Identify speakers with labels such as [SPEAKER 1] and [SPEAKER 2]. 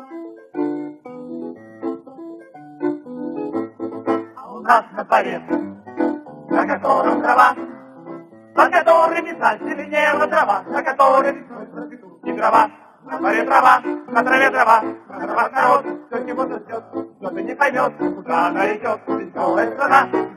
[SPEAKER 1] А у нас на дворе, на котором трава, по которой весна зеленела трава, на которой весной процветут и дрова. На дворе трава, на траве трава, на травах народ, все чего-то ждет, кто-то не поймет, куда она идет, веселая страна.